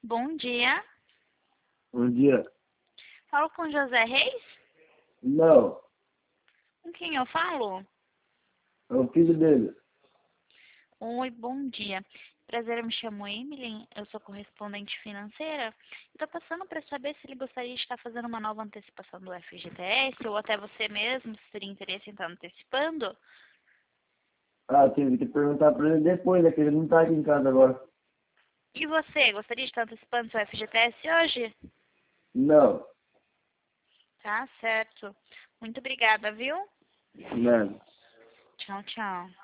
Bom dia. Bom dia. Falo com José Reis? Não, Com quem eu falo? é o filho dele. Oi, bom dia. Prazer, eu me chamo Emily, eu sou correspondente financeira. Estou passando para saber se ele gostaria de estar fazendo uma nova antecipação do FGTS ou até você mesmo, se teria interesse em estar antecipando. Ah, tive que perguntar pra ele depois, é que ele não tá aqui em casa agora. E você, gostaria de estar antecipando seu FGTS hoje? Não, Tá certo. Muito obrigada, viu? não. Tchau, tchau.